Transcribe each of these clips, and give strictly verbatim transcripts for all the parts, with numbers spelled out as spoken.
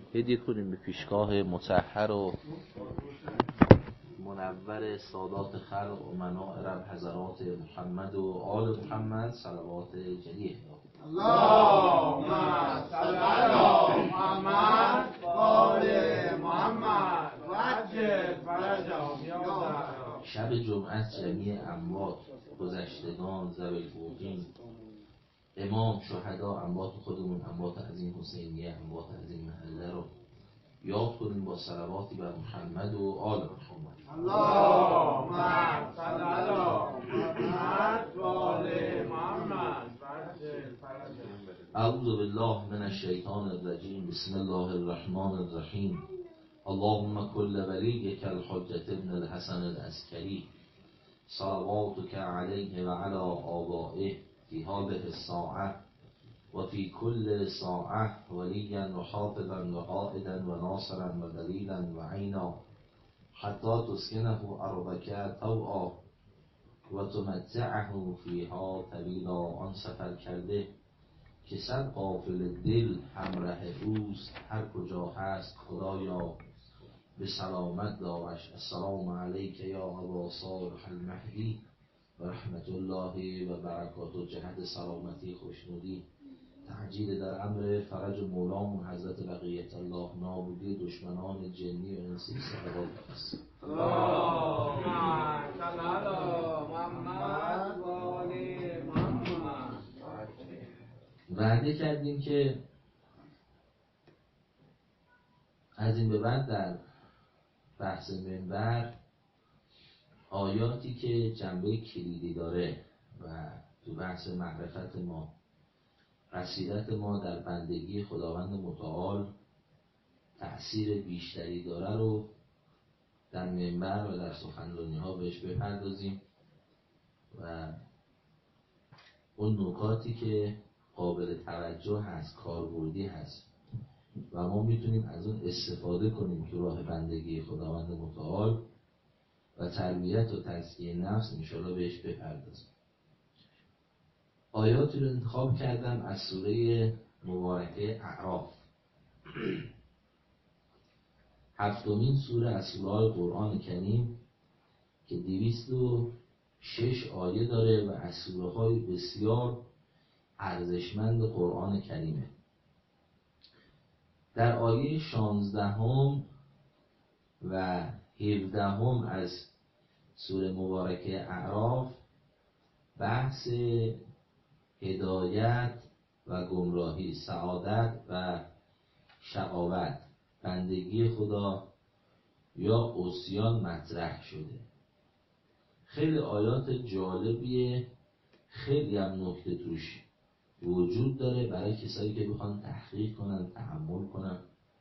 هدیه کنیم به پیشگاه مطهر و منور سادات خلق و مناعرم حضرات محمد و آل محمد صلوات جلیه. اللهم صل علی محمد و آل محمد و عجل فرجهم یا زهرا. شب جمعه جمیع اموات، گذشتگان، ذوی الفوقین، امام، شهدا، اموات خودمون، اموات عظیم حسینیه، اموات عظیم محله رو یاد کنیم با صلواتی بر محمد و آل محمد. اللهم صل علی محمد و آل محمد و عجل فرجهم. اعوذ بالله من الشیطان الرجیم. بسم الله الرحمن الرحیم. اللهم کل ولیک الحجة ابن الحسن العسکری صلواتک علیه و علی آبائه فی هذه الساعة و فی کل ساعة ولیا و حافظا و قائدا و ناصرا و دلیلا و عینا حتی تسکنه ارضک طوعا و تمتعه فیها طویلا. آن سفر کرده که صد قافله دل همراه اوست، هر کجا هست خدایا به سلامت دارش. السلام علیک یا ابا صالح المهدی و رحمت الله و برکاته. جهت سلامتی، خوشنودی، تعجیل در امر فرج مولامون حضرت بقیت الله، نابودی دشمنان جنی و انسی صلوات است. اللهم صل علی محمد و آل محمد. وعده کردیم که از این به بعد در بحث منبر آیاتی که جنبه کلیدی داره و تو بحث معرفت ما، بصیرت ما در بندگی خداوند متعال تأثیر بیشتری داره رو در منبر و در سخنرانی ها بهش بپردازیم و اون نکاتی که قابل توجه هست، کاربردی هست و ما میتونیم از اون استفاده کنیم تو راه بندگی خداوند متعال و تربیت و تزکیه نفس انشاءالله بهش بپردازیم. آیاتی رو انتخاب کردم از سوره مبارکه اعراف، هفتمین سوره از سوره‌های قرآن کریم که دویست و شش آیه داره و از سوره‌های بسیار ارزشمند قرآن کریمه. در آیه شانزدهم و هفدهم از سوره مبارکه اعراف بحث هدایت و گمراهی، سعادت و شقاوت، بندگی خدا یا عصیان مطرح شده. خیلی آیات جالبیه، خیلی هم نکته توش وجود داره برای کسایی که بخوان تحقیق کنن، تحمل کنن.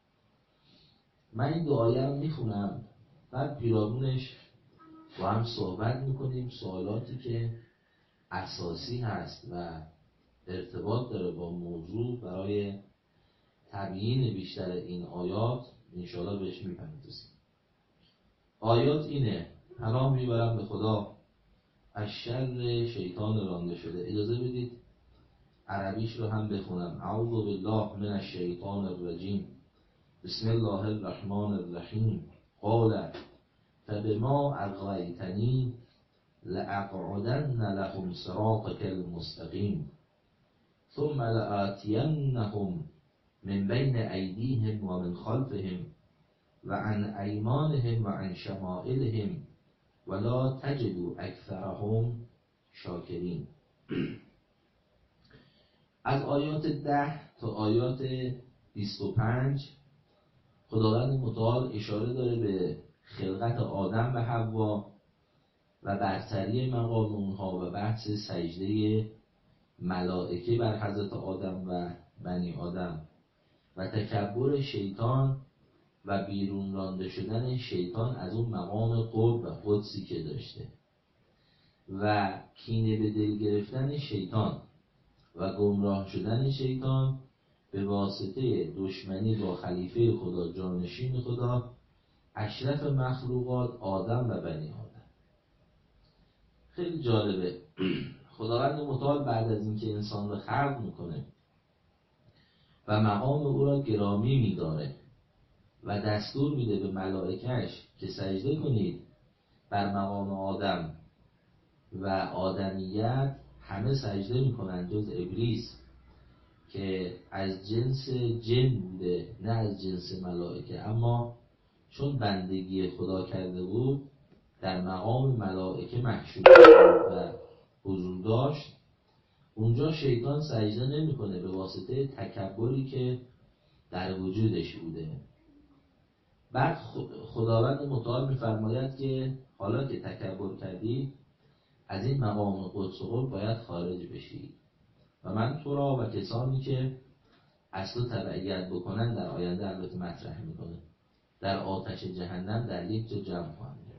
من این دو آیه رو میخونم، بعد پیرامونش با هم صحبت میکنیم، سوالاتی که اساسی هست و ارتباط داره با موضوع برای تبیین بیشتر این آیات انشاءالله بهش میپردازیم. آیات اینه: پناه میبرم به خدا از شر شیطان رانده شده. اجازه بدید عربیش رو هم بخونم. اعوذ بالله من الشیطان الرجیم. بسم الله الرحمن الرحیم. قال فبما اغویتنی لأقعدن لهم صراطك المستقیم ثم لآتینهم من بین ایدیهم و من خلفهم و عن ایمانهم و عن شمائلهم ولا تجد اکثرهم شاکرین. از آیات ده تا آیات بیست و پنج خداوند متعال اشاره داره به خلقت آدم و حوا و برتری مقام اونها و بحث سجده ملائکه بر حضرت آدم و بنی آدم و تکبر شیطان و بیرون رانده شدن شیطان از اون مقام قرب و قدسی که داشته و کینه به دل گرفتن شیطان و گمراه شدن شیطان به واسطه دشمنی با خلیفه خدا، جانشین خدا، اشرف مخلوقات آدم و بنی آدم. خیلی جالبه. خداوند متعال بعد از اینکه انسان رو خلق میکنه و مقام او را گرامی میداره و دستور میده به ملائکش که سجده کنید بر مقام آدم و آدمیت، همه سجده میکنن جز ابلیس که از جنس جن بوده نه از جنس ملائکه، اما چون بندگی خدا کرده بود در مقام ملائکه محشور و حضور داشت. اونجا شیطان سجده نمیکنه به واسطه تکبری که در وجودش بوده. بعد خداوند متعال میفرماید که حالا که تکبر کردی از این مقام قدس و قرب باید خارج بشی و من تو را و کسانی که از تو تبعیت بکنن در آینده البته مطرح میکنه در آتش جهنم در یک جا جمع خواهم کرد.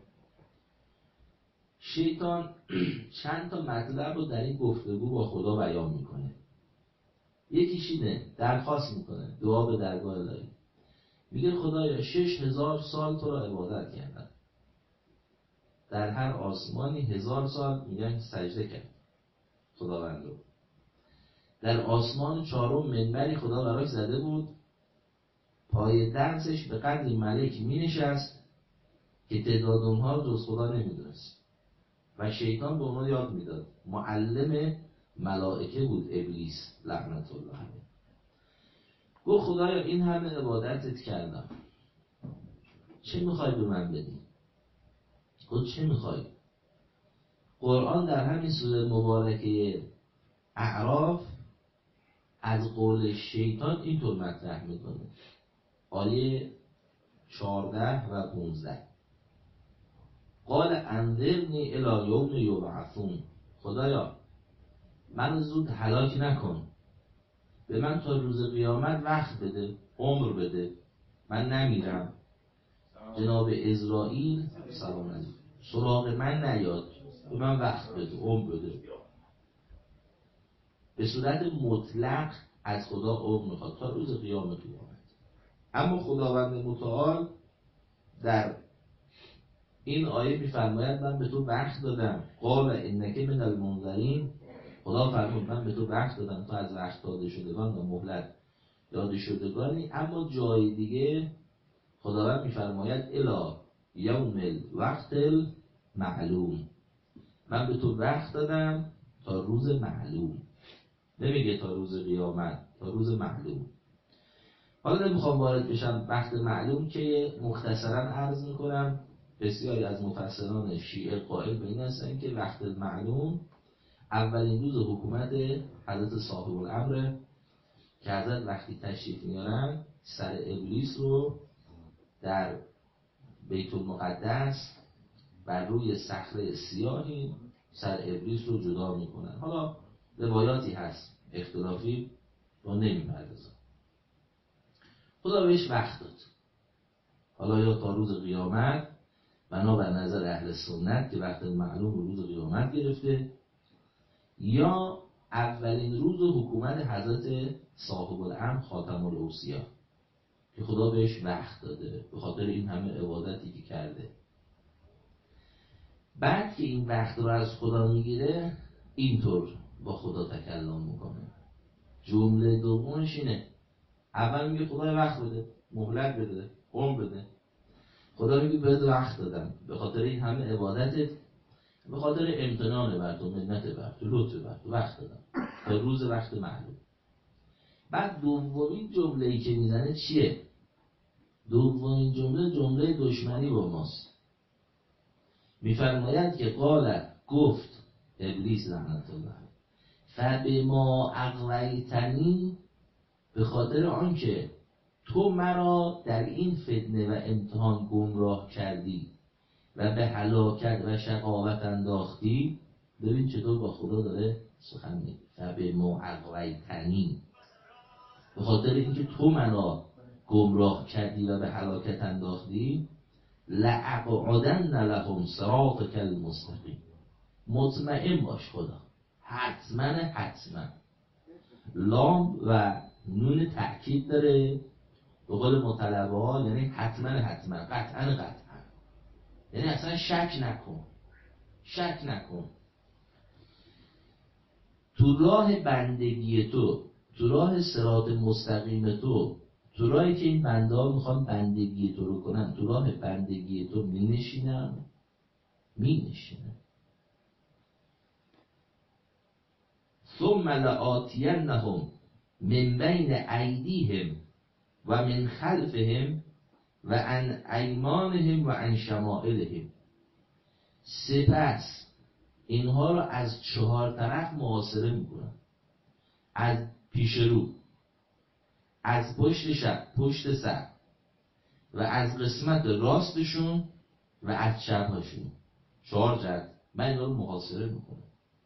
شیطان چند تا مطلب رو در این گفتگو با خدا بیان میکنه. یکیش اینه، درخواست میکنه، دعا به درگاه الهی، میگه خدایا شش هزار سال تو را عبادت کردم، در هر آسمانی هزار سال میگن سجده کرد خداوند رو. در آسمان چهارم منبری خدا براش زده بود، پای درسش به قدر ملک می نشست که تعداد اونها جز خدا نمیدونست و شیطان به اونها یاد میداد. معلم ملائکه بود ابلیس لعنت الله علیه. گفت خدایا این همه عبادتت کردم، چه میخوای به من بدی؟ گفت چه میخوای؟ قرآن در همین سوره مبارکه اعراف از قول شیطان اینطور مطرح میکنه، آیه چهارده و پانزده. قال انذرنی الی یوم یبعثون، خدایا من زود هلاک نکن، به من تا روز قیامت وقت بده، عمر بده، من نمیرم. جناب عزرائیل سلام علیکم سراغ من نیاد، به من وقت بده، عمر بده. به صورت مطلق از خدا عمر میخواد تا روز قیامت قیامت. اما خداوند متعال در این آیه میفرماید من به تو وقت دادم، قال انک من المنذرین، خدا فرمود من به تو وقت دادم، تو از وقت داده شدگان و مهلت داده شدگانی. اما جای دیگه خداوند میفرماید الی یوم الوقت المعلوم، من به تو وقت دادم تا روز معلوم، نمیگه تا روز قیامت، تا روز معلوم. حالا نمیخوام وارد بشم وقت معلوم که مختصرا عرض میکنم بسیاری از مفسران شیعه قائل به این هستن که وقت معلوم اولین روز حکومت حضرت صاحب الامر که حضرت وقتی تشریف میارن سر ابلیس رو در بیت المقدس بر روی صخره سیاهی سر ابلیس رو جدا میکنن. حالا روایاتی هست اختلافی رو نمیپردازم. خدا بهش وقت داد، حالا یا تا روز قیامت بنا بر نظر اهل سنت که وقت معلوم رو روز قیامت گرفته، یا اولین روز حکومت حضرت صاحب الامر خاتم الاوصیا که خدا بهش وقت داده به خاطر این همه عبادتی که کرده. بعد که این وقت رو از خدا میگیره اینطور با خدا تکلم میکنه. جمله دومش اینه، اول میگه خدا وقت بده، مهلت بده، عمر بده. خدا میگه بهت وقت دادم به خاطر این همه عبادتت، به خاطر امتنان بر تو، منت بر تو، لطف بر تو وقت دادم تا روز وقت معلوم. بعد دومین جمله‌ای که میزنه چیه؟ دومین جمله جمله دشمنی با ماست. میفرماید که قال گفت ابلیس لعنت الله فبما اغویتنی، به خاطر آنکه تو مرا در این فتنه و امتحان گمراه کردی و به هلاکت و شقاوت انداختی. ببین چطور با خدا داره سخن میگه، فبما اغویتنی، به خاطر اینکه تو مرا گمراه کردی و به هلاکت انداختی، لأقعدن لهم صراطک المستقیم. مطمئن باش خدا حتما حتما، لام و نون تأکید داره به قول مطلبه ها، یعنی حتما حتما، قطعا قطعا، یعنی اصلا شک نکن، شک نکن تو راه بندگی تو، تو راه صراط مستقیم تو، تو راهی که این بنده ها میخوان بندگی تو رو کنن، تو راه بندگی تو می نشینن می نشینن. ثم لآتینهم من بین ایدیهم و من خلفهم و عن ایمانهم و عن شمائلهم. سپس اینها رو از چهار طرف محاصره میکنن، از پیش رو، از پشت شب، پشت سر و از قسمت راستشون و از چپشون. چهار جهت من اینا رو محاصره میکنم.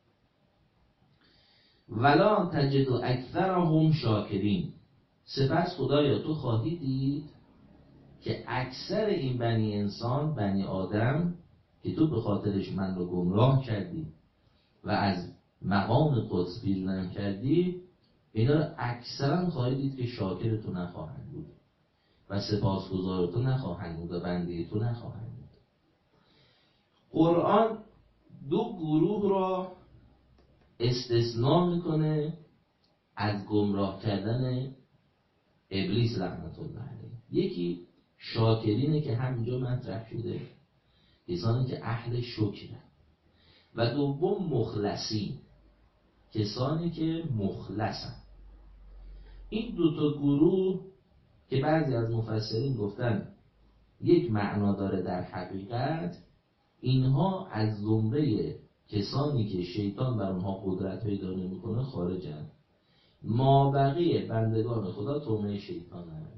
ولا تجد اکثرهم شاکرین. سپس خدایا تو خواهی دید که اکثر این بنی انسان، بنی آدم که تو به خاطرش من رو گمراه کردی و از مقام قدس بیرونم کردی، اینا رو اکثرا خواهی دید که شاکر تو نخواهند بود و سپاسگزار تو نخواهند بود و بنده تو نخواهند بود. قرآن دو گروه را استثناء میکنه از گمراه کردن ابلیس لعنت الله علیه. یکی شاکرینه که همینجا مطرح شده، کسانی که اهل شکرن، و دوم مخلصین، کسانی که مخلصن. این دو تا گروه که بعضی از مفسرین گفتن یک معنا داره، در حقیقت اینها از زمره کسانی که شیطان بر اونها قدرت پیدا نمیکنه خارجن. ما بقیه بندگان خدا طعمه شیطان هست.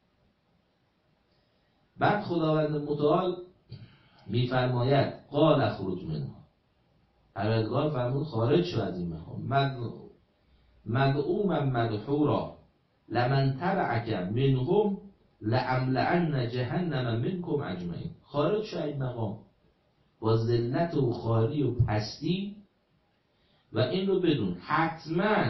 بعد خداوند متعال میفرماید قال اخرج منها، پروردگار فرمود خارج شو از این مقام. مدعوما مدحورا لمن تبعک منهم لأملأن جهنم منکم اجمعین. خارج شو این مقام با ذلت و خواری و پستی، و این رو بدون حتما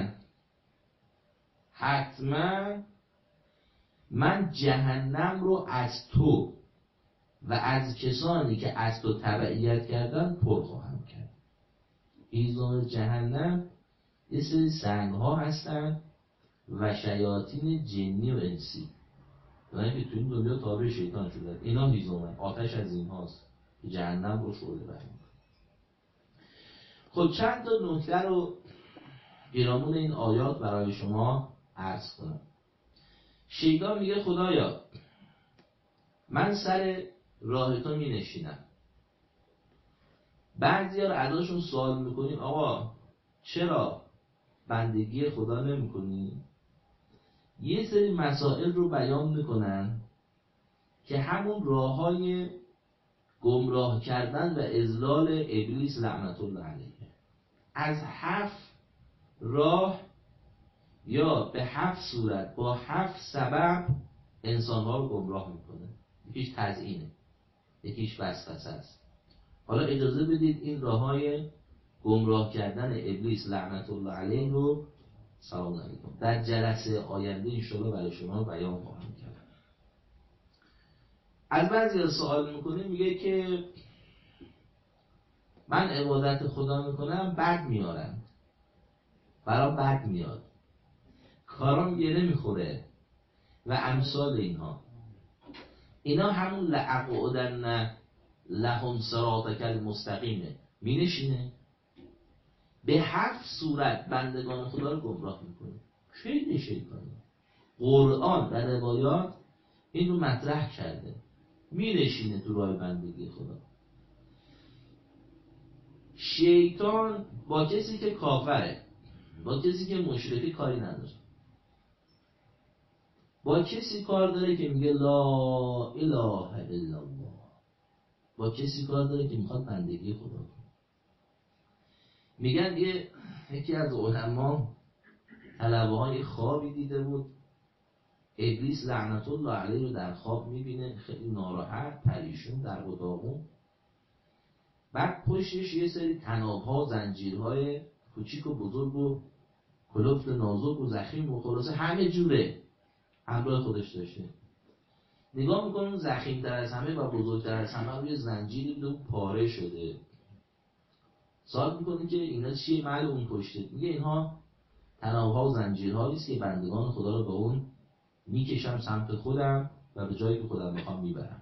حتما من جهنم رو از تو و از کسانی که از تو تبعیت کردن پر خواهم کرد. ایزان جهنم یه سری سنگ ها هستن و شیاطین جنی و انسی، یعنی که تو این دنیا تابع شیطان شدن. اینا هیزومن، آتش از این هاست که جهنم رو شعله برمی. خب چند تا نکته رو پیرامون این آیات برای شما عرض کنم. شیطان میگه خدایا من سر راه تو می نشینم. بعضی ها رو ازشون سوال میکنیم آقا چرا بندگی خدا نمی کنی؟ یه سری مسائل رو بیان میکنن که همون راه های گمراه کردن و اضلال ابلیس لعنت الله علیه. از هفت راه یا به هفت صورت با هفت سبب انسانها رو گمراه میکنه. یکیش تزیینه، یکیش وسوسه است. حالا اجازه بدید این راه های گمراه کردن ابلیس لعنت الله علیه رو سلام علیکم در جلسه آینده انشاءالله برای شما بیان خواهم کرد. از بعضی ها سوال میکنه، میگه که من عبادت خدا میکنم بد میارم، برام بد میاد، کارام گره میخوره و امثال اینها. اینا همون لأقعدن لهم صراطک المستقیمه، می نشینه به هفت صورت بندگان خدا رو گمراه میکنه. خیلی شیطانه. قرآن و روایات این رو مطرح کرده، می نشینه تو راه بندگی خدا. شیطان با کسی که کافره، با کسی که مشرکه کاری نداره. با کسی کار داره که میگه لا اله الا الله، با کسی کار داره که میخواد بندگی خدا کنه. میگن یه یکی از علما طلبه های خوابی دیده بود، ابلیس لعنت الله علیه رو در خواب میبینه، خیلی ناراحت، پریشون، در و داغون. بعد پشتش یه سری طناب‌ها، زنجیرهای کوچیک و بزرگ و کلفت نازک و زخیم و خلاصه همه جوره همراه خودش داشته. نگاه میکنه اون زخیم‌تر از همه و بزرگتر از همه روی زنجیری بوده و پاره شده. سوال میکنه که اینا چیه مال اون پشته؟ میگه اینها طناب‌ها و زنجیرهایی است که بندگان خدا رو به اون میکشم سمت خودم و به جایی که خودم میخوام میبرم.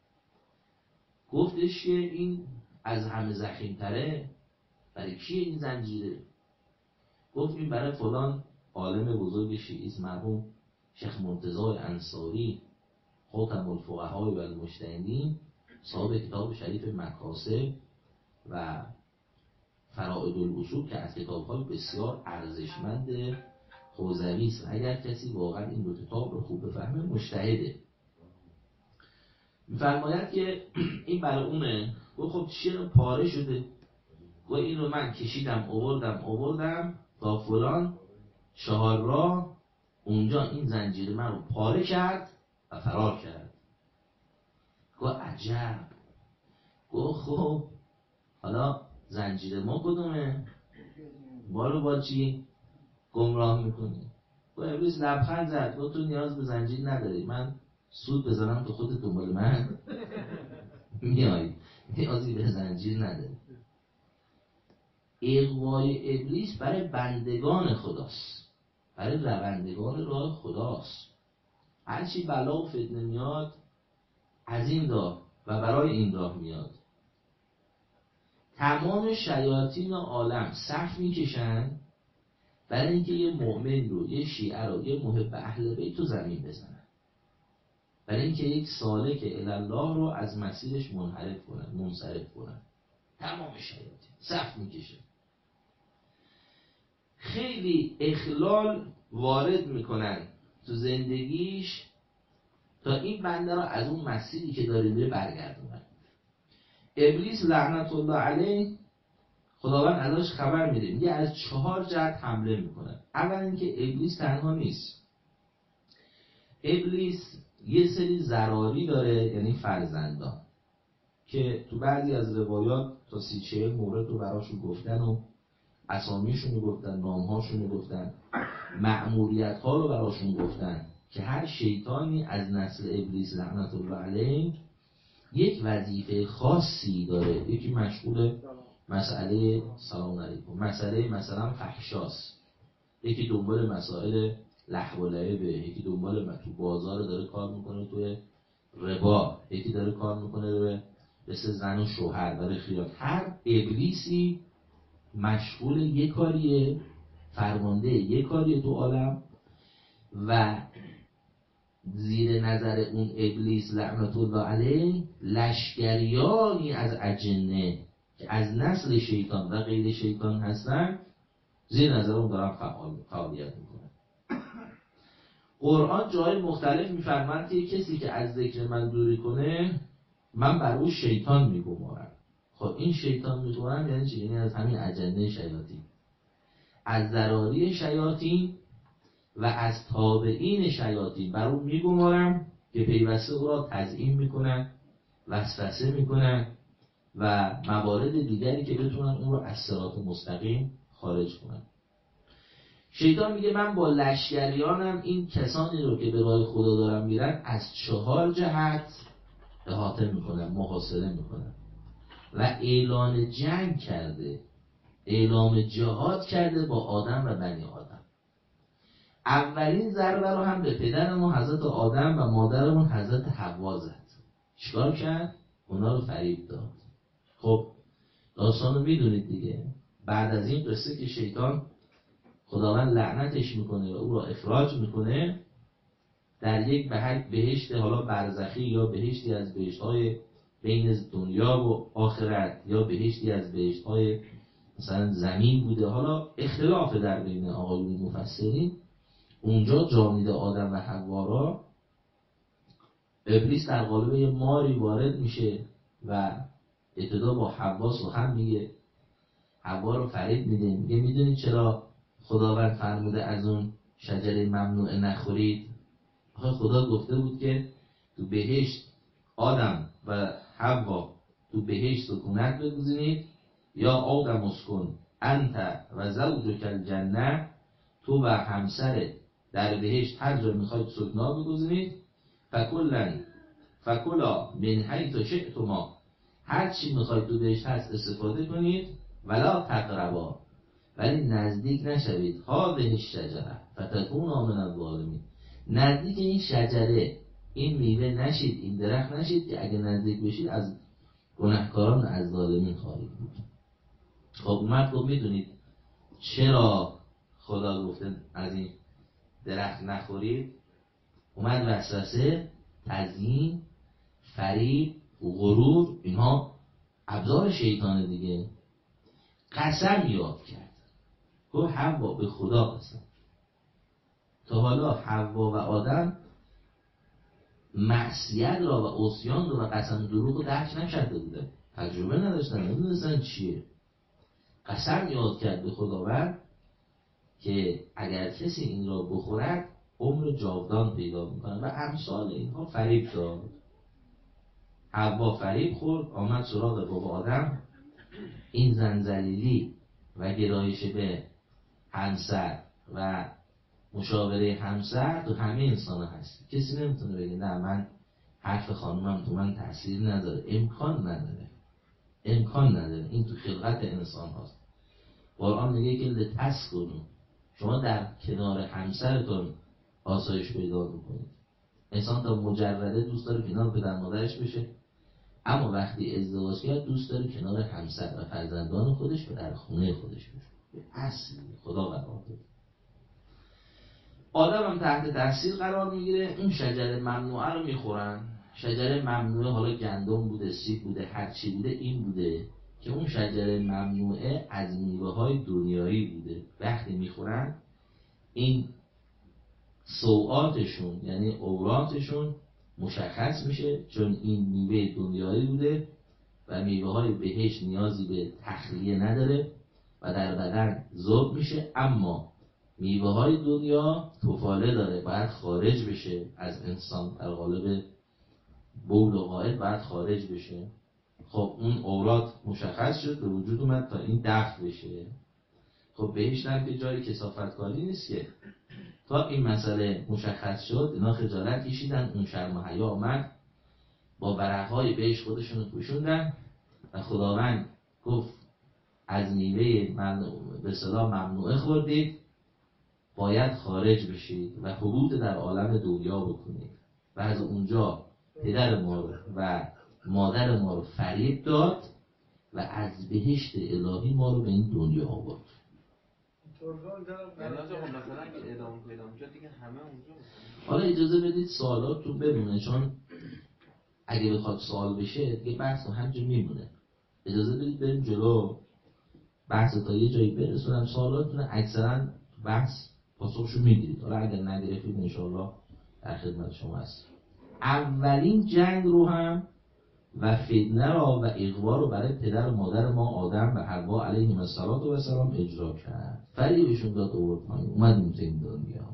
گفتش که این از همه ضخیم‌تره، برای کیه این زنجیره؟ گفت این برای فلان عالم بزرگ شیعیست مرحوم شیخ مرتضی انصاری خاتم الفقهاء و المجتهدین، صاحب کتاب شریف مکاسب و فرائض الاصول که از کتاب‌های بسیار ارزشمند خوزوی است. اگر کسی واقعا این دو کتاب رو خوب بفهمه مجتهده. می‌فرماید که این برای اونه. گفت خب چیه پاره شده؟ گفت این رو من کشیدم آوردم آوردم تا فلان چهار راه، اونجا این زنجیر من رو پاره کرد و فرار کرد. گفت عجب. گفت خب حالا زنجیر ما کدومه؟ ما رو با چی گمراه میکنی؟ گفت ابلیس لبخند زد. گفت تو نیاز به زنجیر نداری، من سود بزنم تو خودت دنبال من میای، نیازی به زنجیر نداری. اغوای ابلیس برای بندگان خداست، برای روندگان راه خداست. هرچی بلا و فتنه میاد از این راه و برای این راه میاد. تمام شیاطین عالم صف میکشن برای اینکه یه مؤمن رو، یه شیعه رو، یه محب اهل بیت رو زمین بزنن، برای اینکه یک سالک الله رو از مسیرش منحرف کنن، منصرف کنن. تمام شیاطین صف میکشن، خیلی اخلال وارد میکنن تو زندگیش تا این بنده را از اون مسیری که داره میره برگردونن. ابلیس لعنت الله علیه، خداوند ازش خبر میده، میگه از چهار جهت حمله میکنه. اول اینکه ابلیس تنها نیست، ابلیس یه سری ضراری داره، یعنی فرزندان، که تو بعضی از روایات تا سی چهل مورد رو براشون گفتن و اسامیشون رو گفتن، نامهاشون رو گفتن، مأموریت ها رو براشون گفتن که هر شیطانی از نسل ابلیس لعنت الله علیه یک وظیفه خاصی داره. یکی مشغول مسئله سلام علیکم، مسئله مثلا فحشاست، یکی دنبال مسائل لهو و لعبه، یکی دنبال تو بازار داره کار میکنه توی ربا، یکی داره کار میکنه به مثل زن و شوهر داره خیال. هر ابلیسی مشغول یک کاریه، فرمانده یک کاریه تو عالم و زیر نظر اون ابلیس لعنت الله علیه لشکریانی از اجنه که از نسل شیطان و غیر شیطان هستن زیر نظر اون دارن فعال فعالیت میکنن. قرآن جای مختلف میفرماید که کسی که از ذکر من دوری کنه من بر او شیطان میگمارم. خب این شیطان میگمارم یعنی چی؟ یعنی از همین اجنه شیاطین، از ضراری شیاطین و از تابعین شیاطین بر اون میگمارم که پیوسته او را تزیین میکنن، وسوسه میکنن و موارد دیگری که بتونن اون رو از صراط مستقیم خارج کنن. شیطان میگه من با لشکریانم این کسانی رو که به راه خدا دارن میرن از چهار جهت احاطه میکنن، محاصره میکنن و اعلان جنگ کرده، اعلام جهاد کرده با آدم و بنی آدم. اولین ضربه رو هم به پدرمون حضرت آدم و مادرمون حضرت حوا زد. چیکار کرد؟ اونا رو فریب داد. خب داستان رو میدونید دیگه. بعد از این قصه که شیطان خداوند لعنتش میکنه و او را اخراج میکنه در یک بهشت حالا برزخی یا بهشتی از بهشت‌های بین دنیا و آخرت یا بهشتی از بهشت‌های مثلا زمین بوده، حالا اختلاف در بین آقایون مفسرین. اونجا جامید آدم و حوا را ابلیس در قالب یه ماری وارد میشه و ابتدا با حوا سخن میگه، حوا رو فریب میده، میگه میدونید چرا خداوند فرموده از اون شجره ممنوعه نخورید؟ آخه خدا گفته بود که تو بهشت آدم و حوا تو بهشت سکونت بگذارید، یا آدم اسکن انت و زوجک الجنه، تو و همسرت در بهشت هر جا میخواید سکنا بگذارید، فکلا فکلا من حیث شئتما، هر چی میخواید تو بهشت هست استفاده کنید، ولا تقربا، ولی نزدیک نشوید، هذه الشجره فتکونا من الظالمین، نزدیک این شجره این میوه نشید، این درخت نشید که اگه نزدیک بشید از گناهکاران از ظالمین خواهید بود. خب اومد گفت میدونید چرا خدا گفته از این درخت نخورید؟ اومد وسوسه، تزیین، فریب، غرور، اینها ابزار شیطان دیگه. قسم یاد کرد، گفت حوا به خدا قسم. تا حالا حوا و آدم معصیت را و عصیان را و قسم دروغ رو درک نکرده بودن، تجربه نداشتن، نمیدونستن چیه. قسم یاد کرد به خداوند که اگر کسی این را بخورد عمر جاودان پیدا میکنه و امثال اینها. فریب داد، حوا فریب خورد، آمد سراغ بابا آدم. این زنجلیلی و گرایش به همسر و مشاوره همسر تو همه انسان هست. کسی نمیتونه بگه نه من حرف خانومم تو من تأثیر نداره. امکان نداره، امکان نداره. این تو خلقت انسان هست. قرآن میگه که لتسکنوا، شما در کنار همسرتون آسایش پیدا میکنید. انسان تا مجرده دوست داره کنار پدر مادرش بشه، اما وقتی ازدواج کرد دوست داره کنار همسر و فرزندان خودش و در خونه خودش بشه. اصل خدا قرار داده. آدم هم تحت تاثیر قرار میگیره. اون شجره ممنوعه رو میخورن. شجره ممنوعه حالا گندم بوده، سیب بوده، هر چی بوده، این بوده که اون شجره ممنوعه از میوه های دنیایی بوده. وقتی میخورن این سوعاتشون یعنی عوراتشون مشخص میشه، چون این میوه دنیایی بوده و میوه های بهشت نیازی به تخلیه نداره و در بدن ذوب میشه. اما میوه های دنیا طفاله داره، باید خارج بشه از انسان، در قالب بول و غائط باید خارج بشه. خب اون عورات مشخص شد، به وجود اومد تا این دفع بشه. خب بهشت هم که جای کثافتکاری نیست که. تا این مسئله مشخص شد اینا خجالت کشیدن، اون شرم و حیا آمد، با ورقهای بهشت خودشون رو پوشوندن و خداوند گفت از میوه به اصطلاح ممنوعه خوردید، باید خارج بشید و حبوط در عالم دنیا بکنید. و از اونجا پدر ما رو و مادر ما رو فریب داد و از بهشت الهی ما رو به این دنیا آورد. مثلا که ادامه پیدا می‌شد دیگه همه اونجا. حالا اجازه بدید سوالاتون بمونه، چون اگه بخواد سوال بشه دیگه بحث همینجا میمونه. اجازه بدید بریم جلو، بحث تا یه جایی برسونم. سوالاتون اکثرا بحث پاسخشو میگیرید. حالا اگر نگرفتید انشاءالله در خدمت شما هست. اولین جنگ رو هم و فتنه را و اغوا رو برای پدر و مادر ما آدم و حوا علیهم السلام اجرا کرد. فریبشون داد آورد پایین، اومدیم تو این دنیا.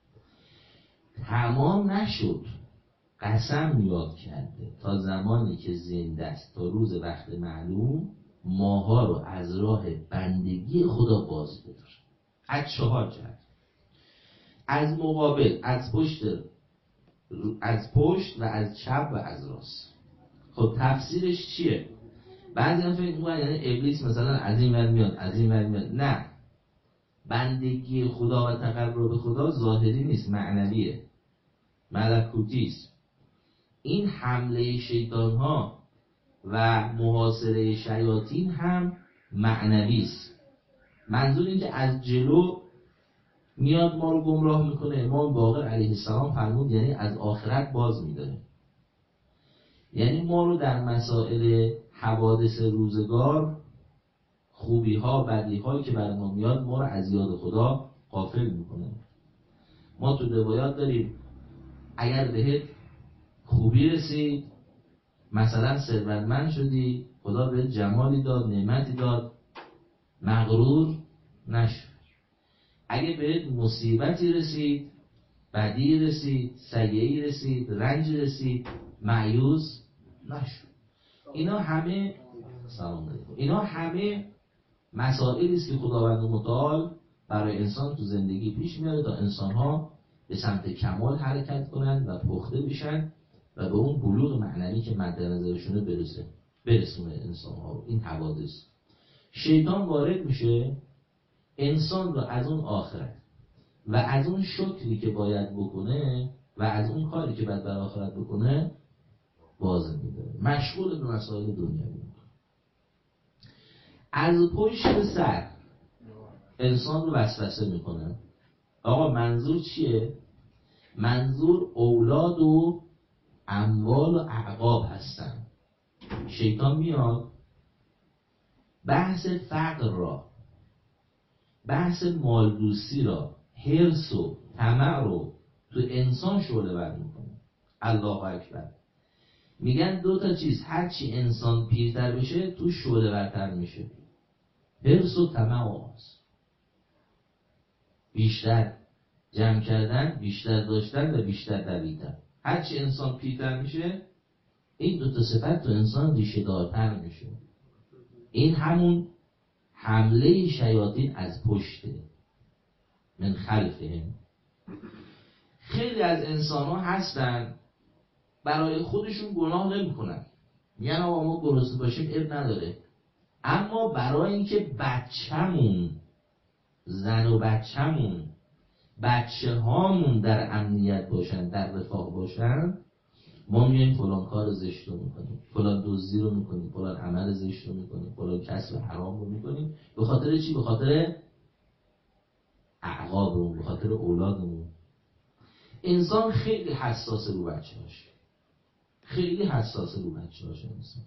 تمام نشد، قسم یاد کرده تا زمانی که زنده است تا روز وقت معلوم ماها رو از راه بندگی خدا باز بدار. از چهار جهت: از مقابل، از پشت از پشت و از چپ و از راست. خب تفسیرش چیه؟ بعضی هم فکر می‌کنن یعنی ابلیس مثلا از این ور میاد از این ور میاد. نه، بندگی خدا و تقرب خدا ظاهری نیست، معنویه، ملکوتی است. این حمله شیطان ها و محاصره شیاطین هم معنوی است. منظور این که از جلو میاد ما رو گمراه میکنه. امام باقر علیه السلام فرمود یعنی از آخرت باز میداره، یعنی ما رو در مسائل حوادث روزگار، خوبی ها بدی هایی که بر ما میاد ما رو از یاد خدا غافل میکنه. ما تو روایات داریم اگر بهت خوبی رسید، مثلا ثروتمند شدی، خدا بهت جمالی داد، نعمتی داد، مغرور نشو. اگه بهت مصیبتی رسید، بدی رسید، سیئی رسید، رنج رسید، مایوس نشو. اینا همه سلام علیکم. اینا همه مسائلی است که خداوند متعال برای انسان تو زندگی پیش میاره تا انسان‌ها به سمت کمال حرکت کنن و پخته بشن و به اون بلوغ معنوی که مد نظرشونه برسه برسونه انسان‌ها. این حوادث شیطان وارد میشه، انسان رو از اون آخرت و از اون شکری که باید بکنه و از اون کاری که باید برای آخرت بکنه باز می‌داره، مشغول به مسائل دنیوی. از پشت سر انسان رو وسوسه میکنه. آقا منظور چیه؟ منظور اولاد و اموال و اعقاب هستن. شیطان میاد بحث فقر را، بحث مالدوستی را، حرص و طمع رو تو انسان شعله ور میکنه. الله اکبر. میگن دو تا چیز هرچی انسان پیرتر بشه تو شعله ورتر میشه، حرص و طمع و آز. بیشتر جمع کردن، بیشتر داشتن و بیشتر دویدن. هرچی انسان پیرتر میشه این دو تا صفت تو انسان ریشه دارتر میشه. این همون حمله شیاطین از پشته، من خلفهم. خیلی از انسان ها هستن برای خودشون گناه نمی کنن، میگن آقا ما گرسنه باشیم اب نداره، اما برای اینکه بچه‌مون، زن و بچه‌مون، بچه هامون در امنیت باشن، در رفاه باشن، ما میایم فلان کار زشت رو میکنیم، فلان دزدی رو میکنیم، فلان عمل زشت رو میکنیم، فلان کسب حرام رو میکنیم. به خاطر چی؟ به خاطر اعقابمون، به خاطر اولادمون. انسان خیلی حساس رو بچه‌هاش، خیلی حساس رو بچه‌هاش انسان.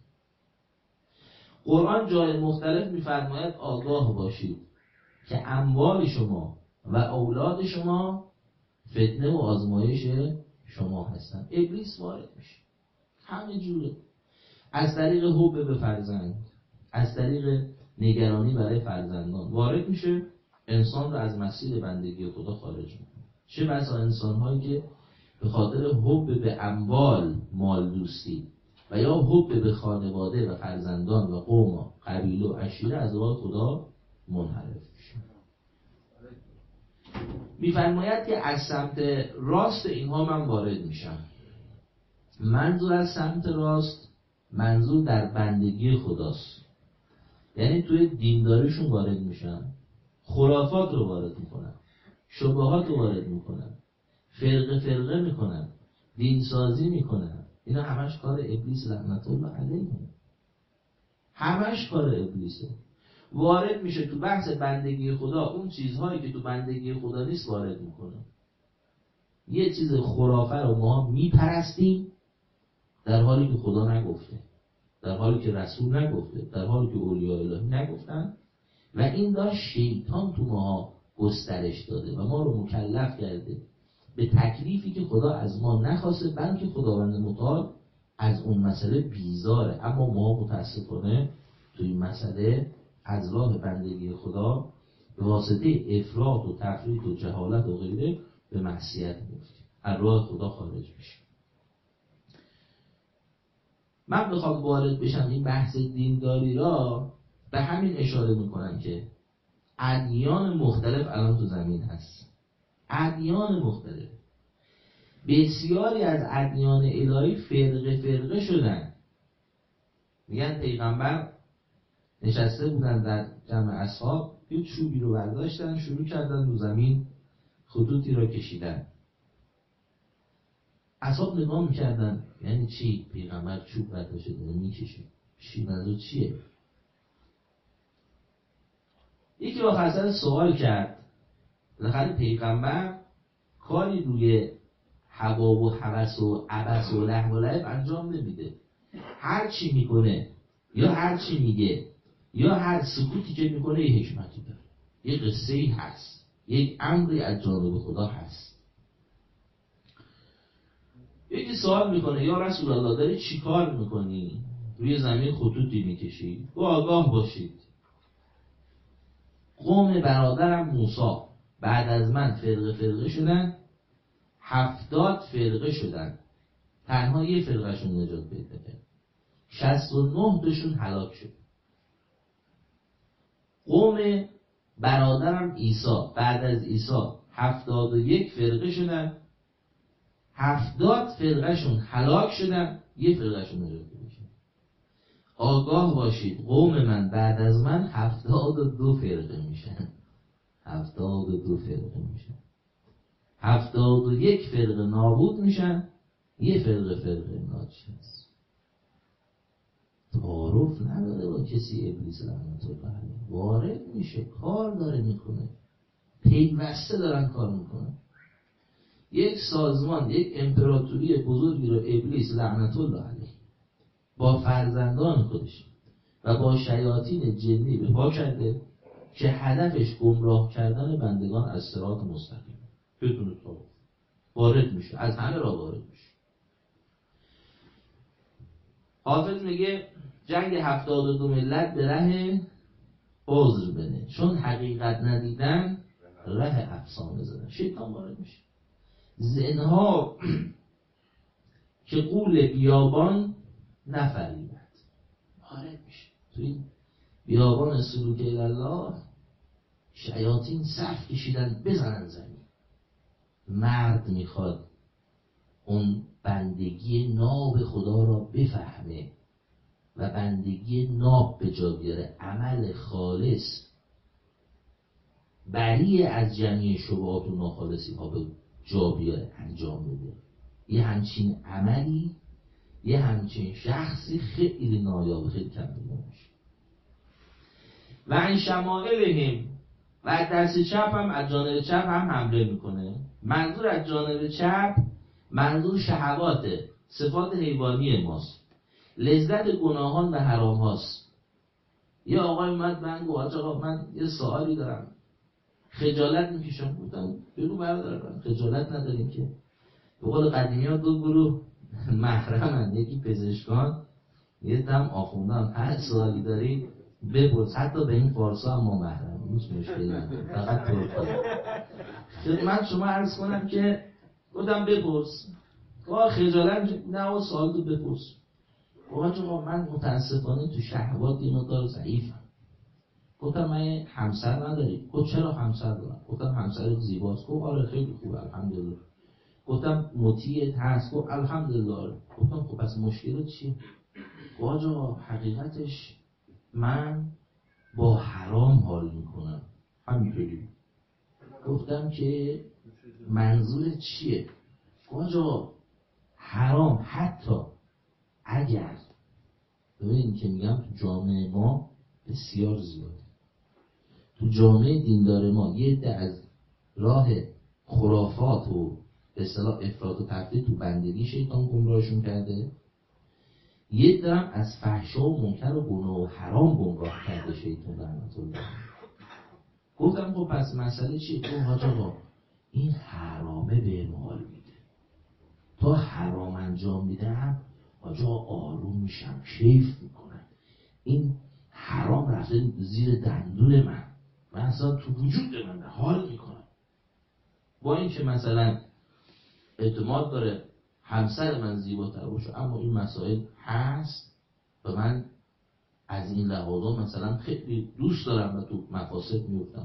قرآن جای مختلف میفرماید آگاه باشید که اموال شما و اولاد شما فتنه و آزمایش شما هستن. ابلیس وارد میشه همه جوره، از طریق حب به فرزند، از طریق نگرانی برای فرزندان وارد میشه، انسان رو از مسیر بندگی خدا خارج میکنه. چه بسا انسان‌هایی که به خاطر حب به اموال، مال دوستی و یا حب به خانواده و فرزندان و قوم و قبیله و عشیره از راه خدا منحرف میشه. میفرماید که از سمت راست اینها من وارد میشم. منظور از سمت راست، منظور در بندگی خداست. یعنی توی دینداریشون وارد میشن، خرافات رو وارد میکنن، شبهات رو وارد میکنن، فرقه فرقه میکنن، دینسازی میکنن. اینا همش کار ابلیس لعنت الله علیه، همش کار ابلیسه. وارد میشه تو بحث بندگی خدا، اون چیزهایی که تو بندگی خدا نیست وارد میکنه. یه چیز خرافه رو ما میپرستیم در حالی که خدا نگفته، در حالی که رسول نگفته، در حالی که اولیاء الهی نگفتن، و این داشت شیطان تو ما گسترش داده و ما رو مکلف کرده به تکلیفی که خدا از ما نخواسته، بلکه خداوند متعال از اون مسئله بیزاره. اما ما متاسفانه تو این مسئله از راه بندگی خدا به واسطه افراط و تفریط و جهالت و غیره به معصیت میفتیم، از راه خدا خارج میشیم. من بخوام وارد بشم این بحث دینداری را، به همین اشاره میکنم که ادیان مختلف الان تو زمین هست، ادیان مختلف. بسیاری از ادیان الهی فرقه فرقه شدن. میگن پیغمبر نشسته بودن در جمع اصحاب، یه چوبی رو برداشتن شروع کردن رو زمین خطوطی را کشیدن. اصحاب نگاه میکردن یعنی چی؟ پیغمبر چوب برداشته داره میکشه، چی منظور چیه؟ یکی آخر سوال کرد، بالاخره پیغمبر کاری روی هوا و هوس و عبس و لهو و لعب انجام نمیده. هر چی میکنه یا هر چی میگه یا هر سکوتی که میکنه یه حکمتی داره، یه قصه‌ای هست، یک امری از جانب خدا هست. یکی سوال میکنه یا رسول الله داری چی کار میکنی؟ روی زمین خطوطی میکشی؟ و آگاه باشید قوم برادرم موسی بعد از من فرقه فرقه شدن، هفتاد فرقه شدن، تنها یه فرقهشون نجات پیدا کرد، شصت و نه تاشون هلاک شد. قوم برادرم عیسی بعد از عیسی هفتاد و یک فرقه شدن، هفتاد فرقهشون هلاک شدن، یه فرقهشون نجات پیدا کرد. آگاه باشید قوم من بعد از من هفتاد و دو فرقه میشن، هفتاد و دو فرقه میشن. هفتاد و یک فرقه نابود میشن، یه فرقه فرقه ناجی هست. تعارف نداره با کسی ابلیس لعنت الله علیه، وارد میشه، کار داره میکنه، پیوسته دارن کار میکنن. یک سازمان، یک امپراتوری بزرگی رو ابلیس لعنت الله علیه با فرزندان خودش و با شیاطین جنی به پا کرده که هدفش گمراه کردن بندگان از صراط مستقیم. بدون تعارف وارد میشه، از همه را وارد میشه. حافظ میگه جنگ هفتاد و دو ملت به ره عذر بنه، چون حقیقت ندیدن ره افسانه زدن. شیطان وارد میشه. زنها که قول بیابان نفریبد، وارد میشه تو این بیابان سلوک الله. شیاطین صف کشیدن بزنن زمین. مرد میخواد اون بندگی ناب خدا را بفهمه و بندگی ناب به جا بیاره، عمل خالص بری از جمعی شبهات و ناخالصی ها به جا بیاره، انجام بده. یه همچین عملی، یه همچین شخصی خیلی نایاب، خیلی کم دیده میشه. و این شمائلهم، و از دست چپ هم، از جانب چپ هم حمله میکنه. منظور از جانب چپ منظور شهواته، صفات حیوانی ماست، لذت گناهان و حرام هاست. یه آقای اومد من گفت آقا من یه سوالی دارم، خجالت میکشم. گفتم بگو برادر، خجالت نداریم که. به قول قدیمی ها دو گروه محرمن، یکی پزشکان، یه دم آخوندن. هر سوالی داری بپرس، حتی به این فارسا هم ما محرم، هیچ مشکلی نداره، فقط ترکی. خدمت شما عرض کنم که گفتم بپرس. گفت خجالت نه و سوال تو بپرس. گفت آقا من متاسفانه تو شهوات یه مقدار ضعیفم. گفتم من همسر نداری؟ گفت چرا همسر دارم؟ گفتم همسر زیباست. گفت آره خیلی خوبه الحمدلله. گفتم مطیعت هست؟ گفت الحمدلله. گفتم خب پس مشکلت چیه؟ گفت آقا حقیقتش من با حرام حال میکنم همینطوری. گفتم که منظورت چیه؟ گفت آقا حرام حتی اگر، ببینید که میگم تو جامعه ما بسیار زیاده، تو جامعه دیندار ما یه عده از راه خرافات و به اصطلاح افراط و تفریط تو بندگی شیطان گمراهشون کرده، یه عده هم از فحشا و منکر و گناه و حرام گمراه کرده شیطان لعنت الله. گفتم خب پس مسئله چیه؟ گفت حاج آقا این حرامه به مال میده، تا حرام انجام میدم حاج آقا آروم میشم، کیف میکنم، این حرام رفته زیر دندون من، من اصلا تو وجود من حال میکنم. با این که مثلا اعتماد داره همسر من زیباتر باشه، اما این مسائل هست و من از این لحاظا مثلا خیلی دوست دارم و تو مفاسد میفتم.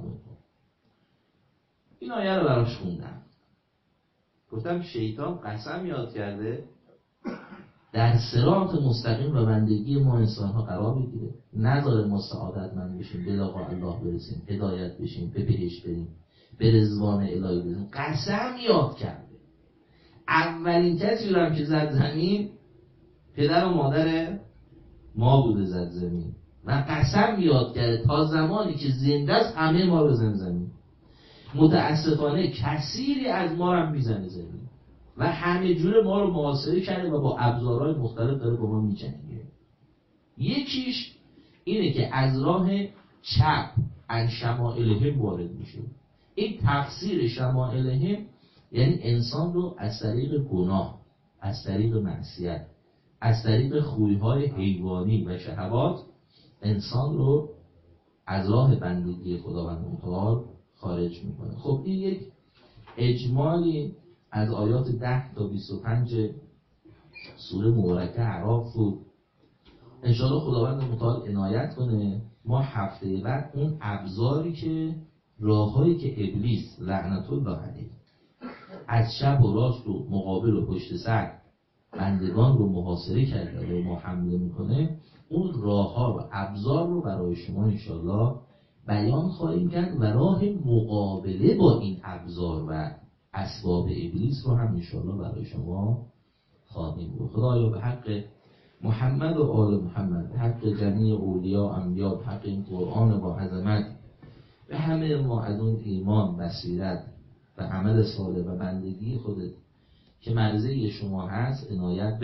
این آیه رو براش خوندم. گفتم شیطان قسم یاد کرده در صراط مستقیم و بندگی ما انسان ها قرار بگیره، نذاره ما سعادتمند بشیم، به لقاء الله برسیم، هدایت بشیم، به بهشت بریم، به رضوان الهی برسیم. قسم یاد کرده. اولین کسی رو هم که زد زمین پدر و مادر ما بوده، زد زمین و قسم یاد کرده تا زمانی که زنده است همه ما رو زن زمین. متاسفانه کثیری از ما رو میزنه زمین و همه جور ما رو محاصره کرده و با ابزارهای مختلف داره با ما میجنگه. یکیش اینه که از راه چپ ان شمائلهم وارد میشه. این تفسیر شمائلهم یعنی انسان رو از طریق گناه، از طریق معصیت، از طریق خویهای حیوانی و شهوات انسان رو از راه بندگی خداوند متعال خارج میکنه. خب این یک اجمالی از آیات ده تا بیست و پنج سوره مبارکه اعراف بود. انشاءالله خداوند متعال عنایت کنه ما هفته بعد اون ابزاری که راههایی که ابلیس لعنت الله علیه از شب و راست و مقابل و پشت سر بندگان رو محاصره کرده و ما حمله میکنه، اون راه ها و ابزار رو برای شما انشاءالله بیان خواهیم کرد و راه مقابله با این ابزار و اسباب ابلیس رو هم انشاءالله برای شما خواهیم بود. خدایا به حق محمد و آل محمد، به حق جمیع اولیاء انبیا، به حق این قرآن با عظمت، به همه ما از اون ایمان، بصیرت و عمل صالح و بندگی خودت که مرضی شما هست عنایت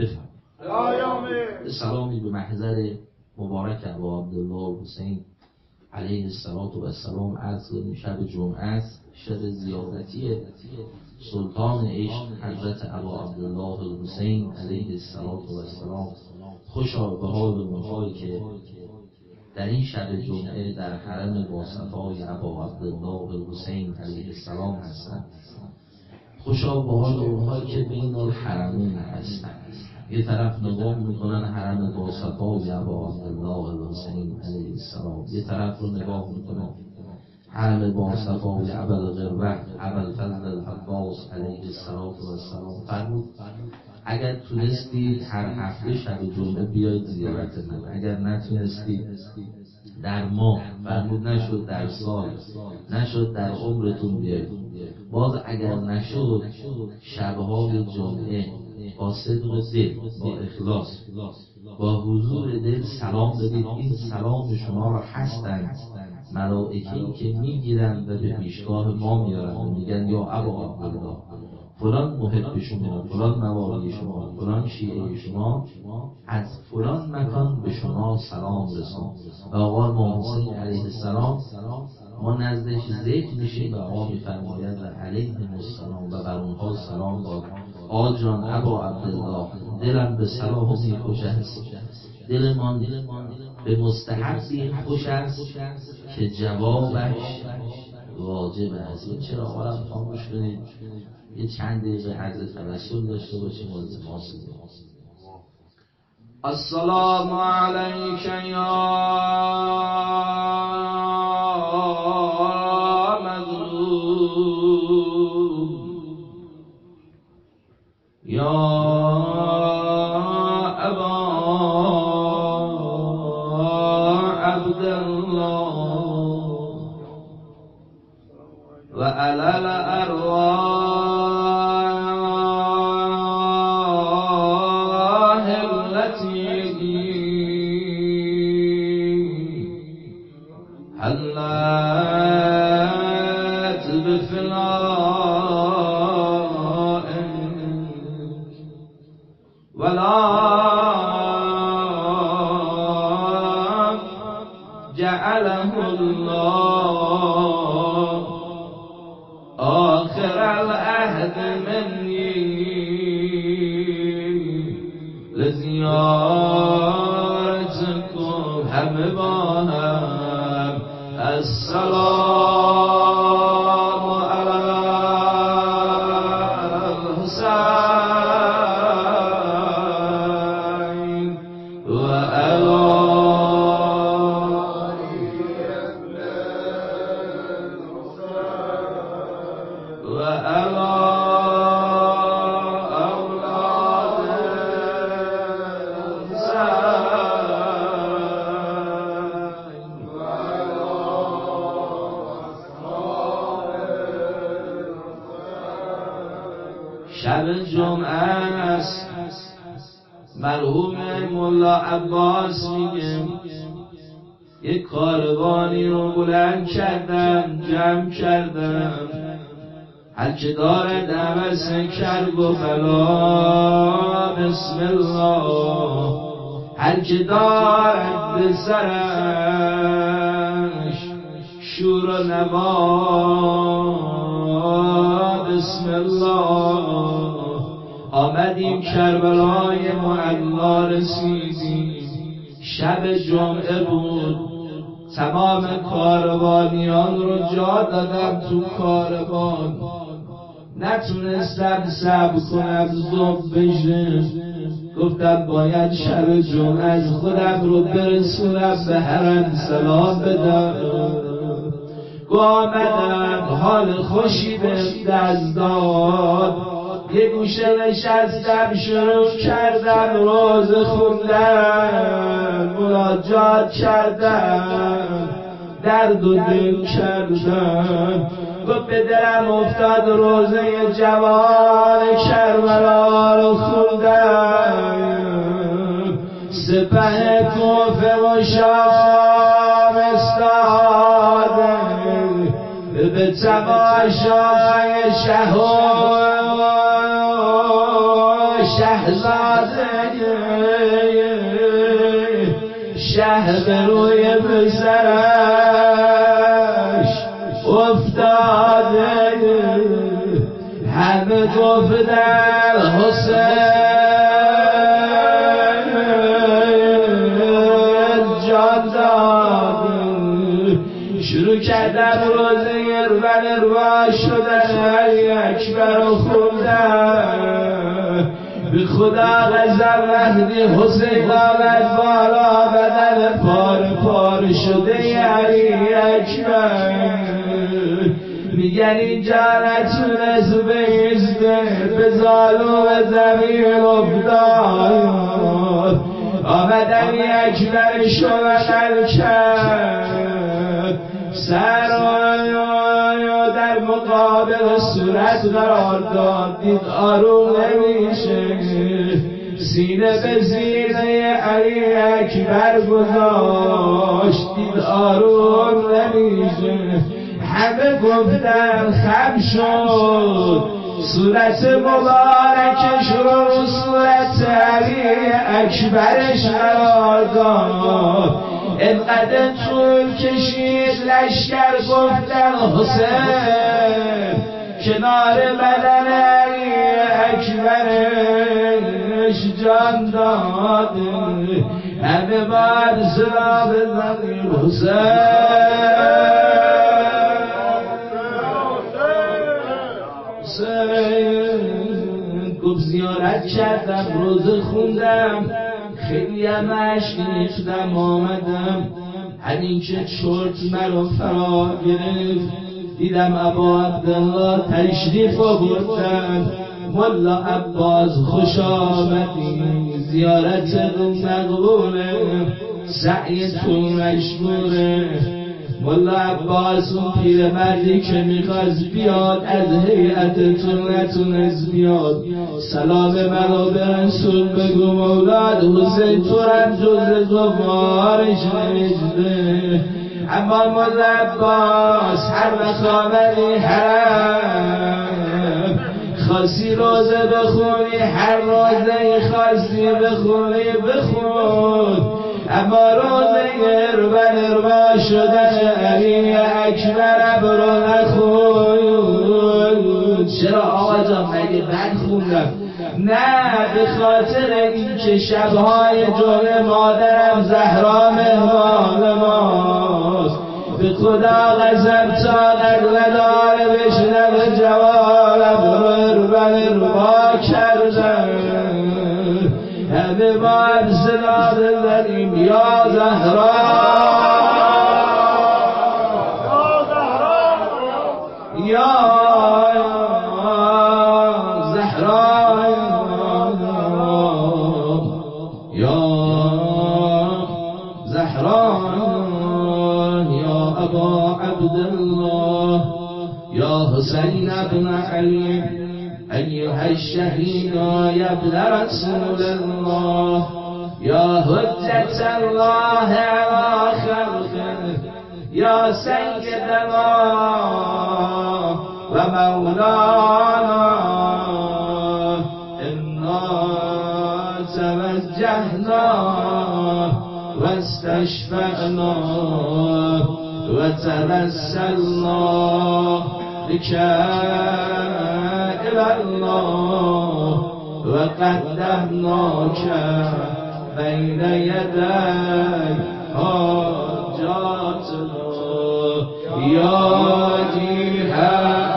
بفرمایید. سلامی به محضر مبارک ابا عبدالله حسین علیه السلام عرض کنیم. شب جمعه است، شب زیارتی سلطان عشق حضرت ابا عبدالله حسین علیه السلام. خوشا به حال اونهایی که در این شب جمعه در حرم با صفای ابا عبدالله حسین علیه السلام هستند. خوشا به حال اونهایی که بین الحرمین هستند، یه طرف نگاه میکنن حرم با صفای ابا عبدالله حسین علیه السلام، یه طرف رو نگاه میکنن حرم با صفای ابا الغربه ابا الفضل العباس علیه السلام. فرمود اگر تونستید هر هفته شب جمعه بیایید زیارت من، اگر نتونستید در ماه، فرمود نشد در سال، نشد در عمرتون بیایید، باز اگر نشد شبهای جمعه با صدق دل، با اخلاص، با حضور دل سلام بدید. این سلام شما را هستند ملائکه‌ای که میگیرن و به پیشگاه ما میارن و میگن یا ابا عبدالله فلان محب شما، فلان موالی شما، فلان شیعه شما از فلان مکان به شما سلام رسون. و آقا امام حسین علیه السلام ما نزدش ذکر میشیم و آقا میفرماید و علیهم السلام و بر اونها سلام باد. آقا جان ابا عبدالله دلم به صلاح خوش است، دلمان به مستحبی خوش است که جوابش واجب است. چرا آقا خاموش کنید یه چند دقیقه عرض توسل داشته باشیم و التماس کنیم. السلام علیک یا مظلوم یا ابا عبدالله و علی الارواح التي حلت بفنائك ولا جعله الله آخر العهد مني لزيارتكم هم باهم. السلام على الحسين وعلى وعلى أولاد الحسين وعلى أصحاب. شب جمعه است، مرحوم مولا عباس میگه یک کاروانی رو بلند کردم، جمع کردم، هر که دارد عوض کرب و بلا بسم الله، هر که دارد به سرش شور و نوا بسم الله. آمدیم کربلای معلا رسیدیم، شب جمعه بود، تمام کاروانیان رو جا دادم تو کاروان، نتونستم صبر کنم زب بشه، گفتم باید شب جمعه از خودم رو برسونم به حرم سلام بدم. گو آمدم حال خوشی به دست داد، یه گوشه نشستم شروع کردم روز خوندم، مناجات کردم، درد و دل کردم، گفت به دلم افتاد روزه جوان کربلا رو خوندم، سپه کوفه و شام استاده به تماشای شه و شهزاده، شه به روی پسرش افتاده، همه گفتن حسین جان داد. شروع کردم روزه ارون اروا شدن علی اکبر رو خوندن، به خدا غضب وقتی حسین آمد بالا بدن پار پار شده علی اکبر، میگن اینجا نتونست بیسته به زالو زمین افتاد، آمد علی اکبر شوهر کرد، سر در مقابل صورت قرار داد، دید آروم نمیشه، سینه به سینه علی اکبر گذاشت، دید آروم نمیشه، همه گفتن خم شد، صورت مبارکش رو صورت علی اکبرش قرار داد، اینقدر طول کشید لشکر گفتن حسین کنار بدن علی اکبرش جان داد، همه باید صدا بزنیم حسین. گفت زیارت کردم روزه خوندم خیلی هم عشق ریختم آمدم، همین که چرت مرا فرا گرفت دیدم ابا عبدالله تشریف آوردن، ملا عباس خوش آمدی، زیارتتون مقبوله، سعیتون مشکوره. ملا عباس اون پیر مردی که میخواست بیاد از هیئتتون نتونست بیاد، سلام منو به رسول بگو مولاد حسین تو هم جز زفارش نوشته. اما ملا عباس هر وقت آمدی حرم خاصی روزه بخونی، هر روزه خاصی بخونی بخون، اما روزه ارون اروا شدن علی اکبر برو نخون. چرا آقا جان مگه بد خوندم؟ نه، به خاطر این که شبهای جمعه مادرم زهرا مهمان ماست، به خدا غضب طاقت نداره بشنوه جوانم رو ارون اروا کردن، همه باید صدا بزنیم یا زهرا یا زهرا یا زهرا یا ابا عبدالله یا حسین ابن علی أيها الشهيد يا ابن رسول الله، يا حجة الله على خلقه، يا سيدنا ومولانا، إنا توجهنا واستشفعنا وتوسلنا بك إلى الله وقدمناك بين يدي حاجاتنا يا جهاد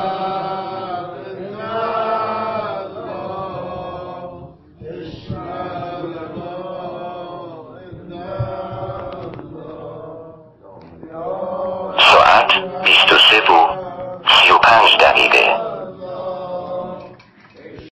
ساعت بیست و سه و